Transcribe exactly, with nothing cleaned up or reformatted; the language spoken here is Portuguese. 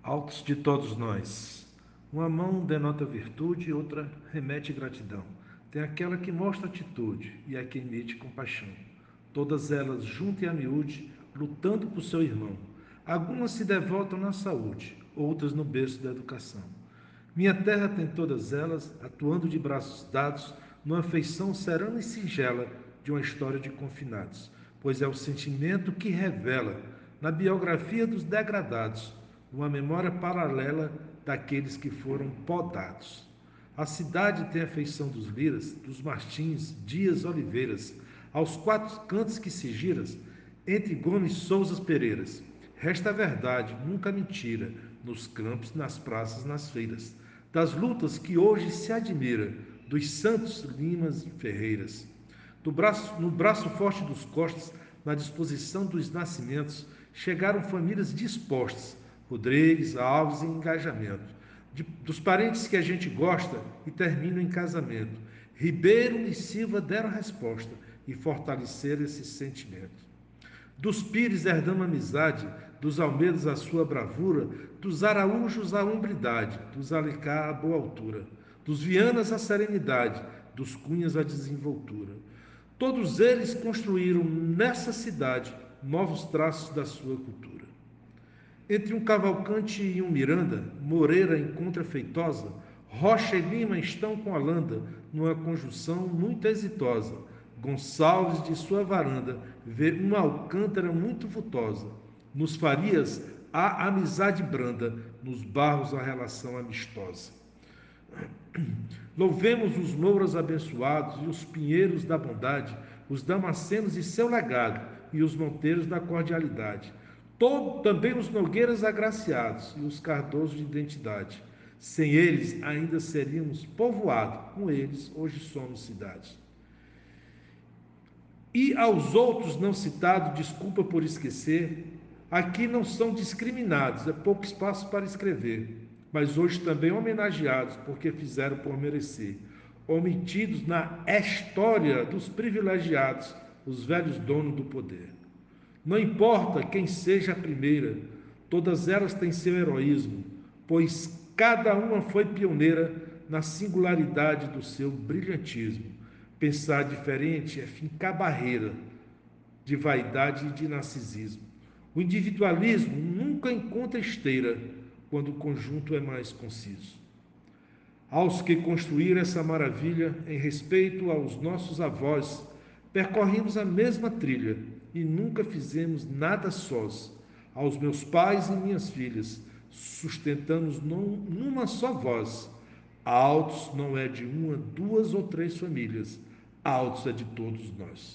Altos de todos nós. Uma mão denota virtude, outra remete gratidão. Tem aquela que mostra atitude e a que emite compaixão. Todas elas, junto e a miúde, lutando por seu irmão. Algumas se devotam na saúde, outras no berço da educação. Minha terra tem todas elas, atuando de braços dados, numa feição serena e singela de uma história de confinados, pois é o sentimento que revela, na biografia dos degradados, uma memória paralela daqueles que foram podados. A cidade tem a feição dos liras, dos Martins, Dias, Oliveiras, aos quatro cantos que se giras, entre Gomes, Souzas, Pereiras. Resta a verdade, nunca mentira, nos campos, nas praças, nas feiras, das lutas que hoje se admira, dos Santos, Limas e Ferreiras. Do braço, no braço forte dos costas, na disposição dos nascimentos, chegaram famílias dispostas, Rodrigues, Alves em engajamento, de, dos parentes que a gente gosta e terminam em casamento. Ribeiro e Silva deram resposta e fortaleceram esse sentimento. Dos Pires herdando amizade, dos Almedas a sua bravura, dos Araújos a hombridade, dos Alecá a boa altura, dos Vianas a serenidade, dos Cunhas a desenvoltura. Todos eles construíram nessa cidade novos traços da sua cultura. Entre um Cavalcante e um Miranda, Moreira encontra Feitosa, Rocha e Lima estão com Holanda, numa conjunção muito exitosa. Gonçalves de sua varanda vê uma Alcântara muito vultosa. Nos Farias há amizade branda, nos Barros a relação amistosa. Louvemos os louros abençoados e os pinheiros da bondade, os damascenos de seu legado e os monteiros da cordialidade. Todo, também os nogueiras agraciados e os cardosos de identidade. Sem eles ainda seríamos povoado, com eles hoje somos cidade. E aos outros não citados, desculpa por esquecer, aqui não são discriminados, é pouco espaço para escrever, mas hoje também homenageados, porque fizeram por merecer, omitidos na história dos privilegiados, os velhos donos do poder. Não importa quem seja a primeira, todas elas têm seu heroísmo, pois cada uma foi pioneira na singularidade do seu brilhantismo. Pensar diferente é fincar barreira de vaidade e de narcisismo. O individualismo nunca encontra esteira quando o conjunto é mais conciso. Aos que construíram essa maravilha, em respeito aos nossos avós, percorremos a mesma trilha e nunca fizemos nada sós. Aos meus pais e minhas filhas, sustentamos num, numa só voz. Altos não é de uma, duas ou três famílias, Altos é de todos nós.